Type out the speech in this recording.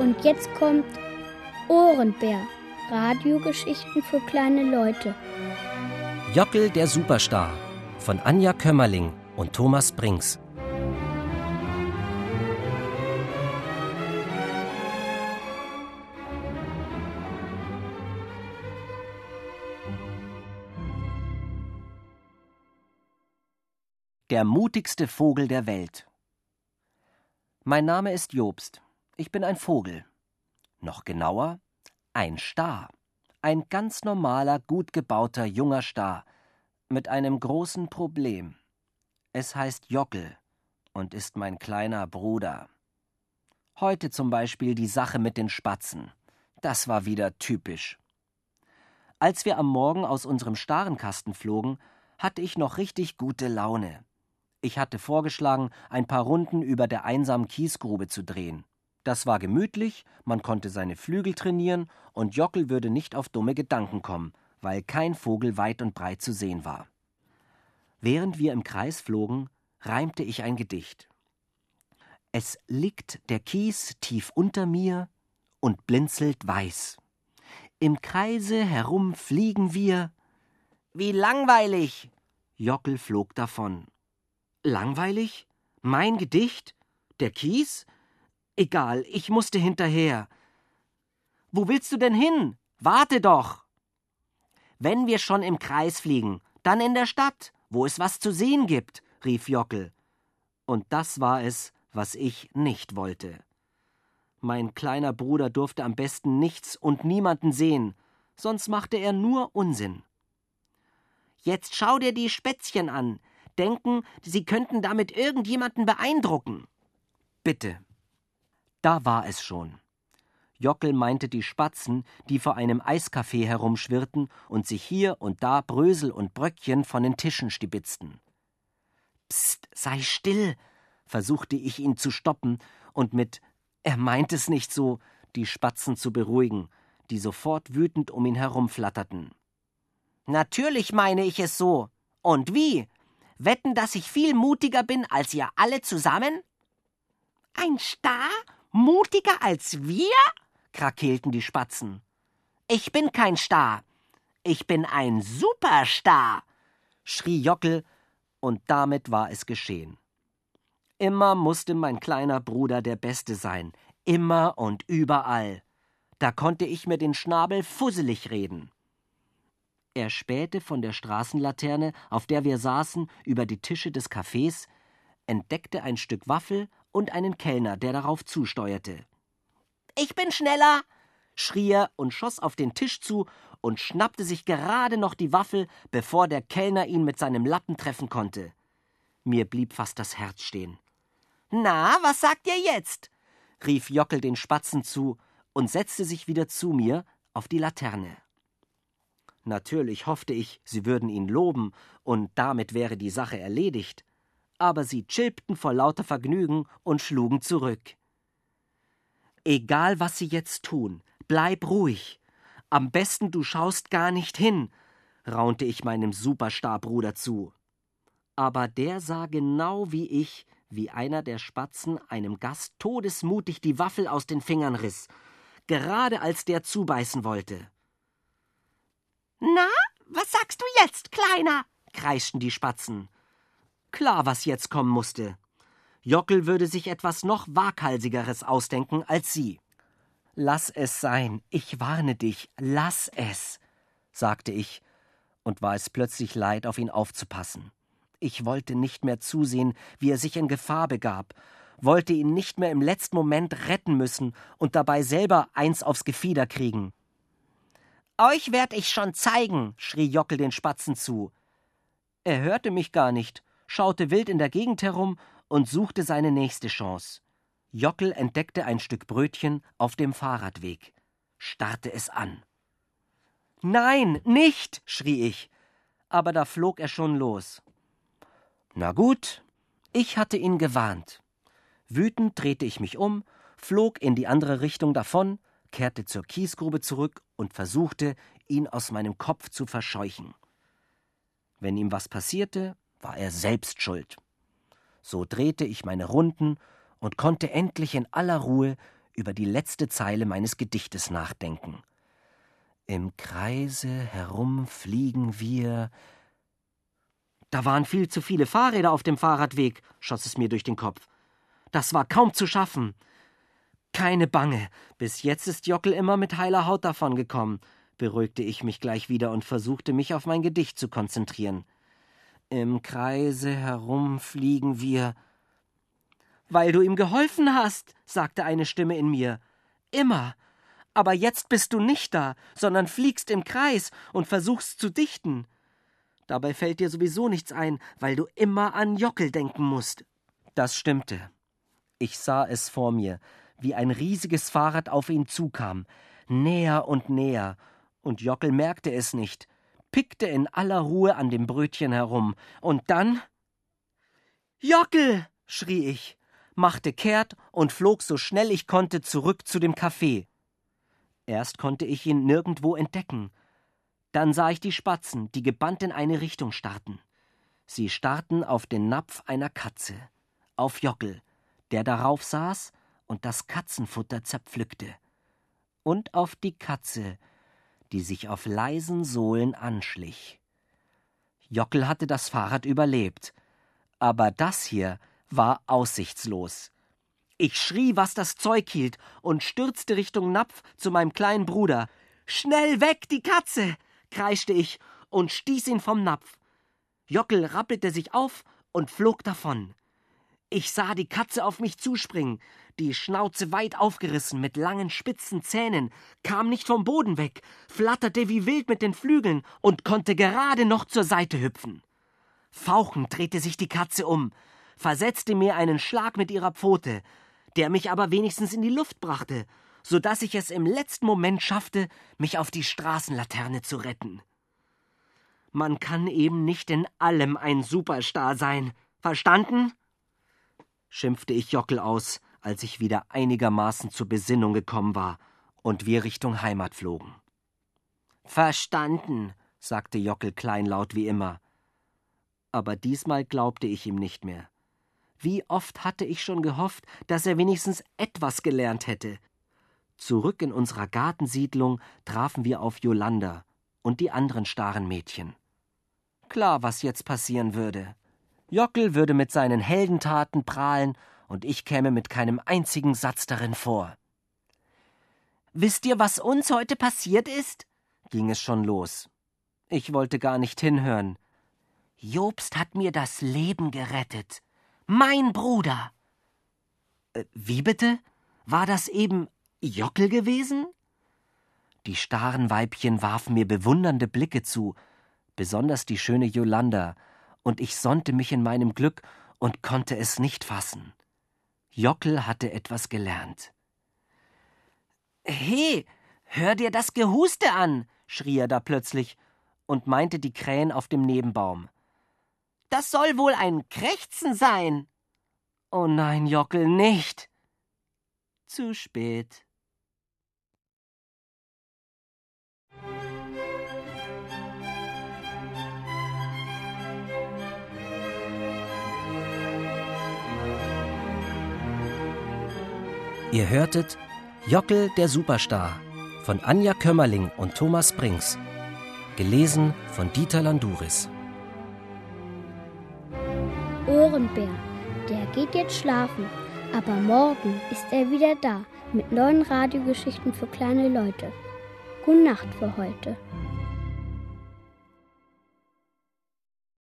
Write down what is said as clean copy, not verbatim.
Und jetzt kommt Ohrenbär. Radiogeschichten für kleine Leute. Jockel der Superstar von Anja Kömmerling und Thomas Brinks. Der mutigste Vogel der Welt. Mein Name ist Jobst. Ich bin ein Vogel. Noch genauer, ein Star. Ein ganz normaler, gut gebauter, junger Star. Mit einem großen Problem. Es heißt Jockel und ist mein kleiner Bruder. Heute zum Beispiel die Sache mit den Spatzen. Das war wieder typisch. Als wir am Morgen aus unserem Starenkasten flogen, hatte ich noch richtig gute Laune. Ich hatte vorgeschlagen, ein paar Runden über der einsamen Kiesgrube zu drehen. Das war gemütlich, man konnte seine Flügel trainieren und Jockel würde nicht auf dumme Gedanken kommen, weil kein Vogel weit und breit zu sehen war. Während wir im Kreis flogen, reimte ich ein Gedicht. Es liegt der Kies tief unter mir und blinzelt weiß. Im Kreise herum fliegen wir. Wie langweilig! Jockel flog davon. Langweilig? Mein Gedicht? Der Kies? Egal, ich musste hinterher. Wo willst du denn hin? Warte doch! Wenn wir schon im Kreis fliegen, dann in der Stadt, wo es was zu sehen gibt, rief Jockel. Und das war es, was ich nicht wollte. Mein kleiner Bruder durfte am besten nichts und niemanden sehen, sonst machte er nur Unsinn. Jetzt schau dir die Spätzchen an. Denken, sie könnten damit irgendjemanden beeindrucken. Bitte. Da war es schon. Jockel meinte die Spatzen, die vor einem Eiscafé herumschwirrten und sich hier und da Brösel und Bröckchen von den Tischen stibitzten. Psst, sei still, versuchte ich ihn zu stoppen und mit »Er meint es nicht so« die Spatzen zu beruhigen, die sofort wütend um ihn herumflatterten. »Natürlich meine ich es so. Und wie? Wetten, dass ich viel mutiger bin als ihr alle zusammen?« »Ein Star? Mutiger als wir?« krakeelten die Spatzen. »Ich bin kein Star. Ich bin ein Superstar«, schrie Jockel, und damit war es geschehen. Immer musste mein kleiner Bruder der Beste sein, immer und überall. Da konnte ich mir den Schnabel fusselig reden. Er spähte von der Straßenlaterne, auf der wir saßen, über die Tische des Cafés, entdeckte ein Stück Waffel und einen Kellner, der darauf zusteuerte. »Ich bin schneller«, schrie er und schoss auf den Tisch zu und schnappte sich gerade noch die Waffel, bevor der Kellner ihn mit seinem Lappen treffen konnte. Mir blieb fast das Herz stehen. »Na, was sagt ihr jetzt?« rief Jockel den Spatzen zu und setzte sich wieder zu mir auf die Laterne. Natürlich hoffte ich, sie würden ihn loben, und damit wäre die Sache erledigt. Aber sie chilpten vor lauter Vergnügen und schlugen zurück. »Egal, was sie jetzt tun, bleib ruhig. Am besten, du schaust gar nicht hin«, raunte ich meinem Superstar-Bruder zu. Aber der sah genau wie ich, wie einer der Spatzen einem Gast todesmutig die Waffel aus den Fingern riss, gerade als der zubeißen wollte. »Na, was sagst du jetzt, Kleiner?« kreischten die Spatzen. Klar, was jetzt kommen musste. Jockel würde sich etwas noch Waghalsigeres ausdenken als sie. »Lass es sein, ich warne dich, lass es«, sagte ich und war es plötzlich leid, auf ihn aufzupassen. Ich wollte nicht mehr zusehen, wie er sich in Gefahr begab, wollte ihn nicht mehr im letzten Moment retten müssen und dabei selber eins aufs Gefieder kriegen. »Euch werd ich schon zeigen«, schrie Jockel den Spatzen zu. Er hörte mich gar nicht, schaute wild in der Gegend herum und suchte seine nächste Chance. Jockel entdeckte ein Stück Brötchen auf dem Fahrradweg, starrte es an. »Nein, nicht«, schrie ich, aber da flog er schon los. Na gut, ich hatte ihn gewarnt. Wütend drehte ich mich um, flog in die andere Richtung davon, kehrte zur Kiesgrube zurück und versuchte, ihn aus meinem Kopf zu verscheuchen. Wenn ihm was passierte, war er selbst schuld. So drehte ich meine Runden und konnte endlich in aller Ruhe über die letzte Zeile meines Gedichtes nachdenken. Im Kreise herum fliegen wir. Da waren viel zu viele Fahrräder auf dem Fahrradweg, schoss es mir durch den Kopf. Das war kaum zu schaffen. Keine Bange, bis jetzt ist Jockel immer mit heiler Haut davongekommen, beruhigte ich mich gleich wieder und versuchte mich auf mein Gedicht zu konzentrieren. Im Kreise herum fliegen wir. Weil du ihm geholfen hast, sagte eine Stimme in mir. Immer. Aber jetzt bist du nicht da, sondern fliegst im Kreis und versuchst zu dichten. Dabei fällt dir sowieso nichts ein, weil du immer an Jockel denken musst. Das stimmte. Ich sah es vor mir, wie ein riesiges Fahrrad auf ihn zukam, näher und näher, und Jockel merkte es nicht, pickte in aller Ruhe an dem Brötchen herum, und dann... »Jockel!« schrie ich, machte kehrt und flog so schnell ich konnte zurück zu dem Café. Erst konnte ich ihn nirgendwo entdecken. Dann sah ich die Spatzen, die gebannt in eine Richtung starrten. Sie starrten auf den Napf einer Katze, auf Jockel, der darauf saß und das Katzenfutter zerpflückte, und auf die Katze, die sich auf leisen Sohlen anschlich. Jockel hatte das Fahrrad überlebt, aber das hier war aussichtslos. Ich schrie, was das Zeug hielt, und stürzte Richtung Napf zu meinem kleinen Bruder. »Schnell weg, die Katze!« kreischte ich und stieß ihn vom Napf. Jockel rappelte sich auf und flog davon. Ich sah die Katze auf mich zuspringen, die Schnauze weit aufgerissen mit langen spitzen Zähnen, kam nicht vom Boden weg, flatterte wie wild mit den Flügeln und konnte gerade noch zur Seite hüpfen. Fauchend drehte sich die Katze um, versetzte mir einen Schlag mit ihrer Pfote, der mich aber wenigstens in die Luft brachte, so dass ich es im letzten Moment schaffte, mich auf die Straßenlaterne zu retten. Man kann eben nicht in allem ein Superstar sein. Verstanden? Schimpfte ich Jockel aus, als ich wieder einigermaßen zur Besinnung gekommen war und wir Richtung Heimat flogen. Verstanden, sagte Jockel kleinlaut wie immer. Aber diesmal glaubte ich ihm nicht mehr. Wie oft hatte ich schon gehofft, dass er wenigstens etwas gelernt hätte. Zurück in unserer Gartensiedlung trafen wir auf Jolanda und die anderen starren Mädchen. Klar, was jetzt passieren würde. Jockel würde mit seinen Heldentaten prahlen und ich käme mit keinem einzigen Satz darin vor. »Wisst ihr, was uns heute passiert ist?« ging es schon los. Ich wollte gar nicht hinhören. »Jobst hat mir das Leben gerettet. Mein Bruder!« Wie bitte? War das eben Jockel gewesen? Die starren Weibchen warfen mir bewundernde Blicke zu, besonders die schöne Jolanda, und ich sonnte mich in meinem Glück und konnte es nicht fassen. Jockel hatte etwas gelernt. »He, hör dir das Gehuste an«, schrie er da plötzlich und meinte die Krähen auf dem Nebenbaum. »Das soll wohl ein Krächzen sein.« »Oh nein, Jockel, nicht!« Zu spät. Ihr hörtet Jockel, der Superstar von Anja Kömmerling und Thomas Brinks. Gelesen von Dieter Landouris. Ohrenbär, der geht jetzt schlafen, aber morgen ist er wieder da mit neuen Radiogeschichten für kleine Leute. Gute Nacht für heute.